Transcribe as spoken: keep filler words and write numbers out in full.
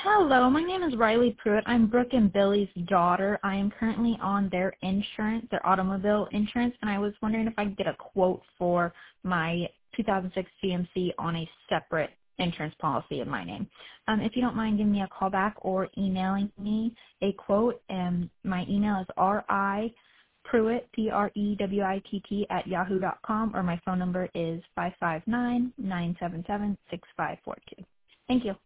Hello, my name is Riley Pruitt. I'm Brooke and Billy's daughter. I am currently on their insurance, their automobile insurance, and I was wondering if I could get a quote for my two thousand six G M C on a separate insurance policy in my name. Um, if you don't mind giving me a call back or emailing me a quote, and my email is ri Pruitt, P R E W I T T, at yahoo dot com, or my phone number is five five nine, nine seven seven, six five four two. Thank you.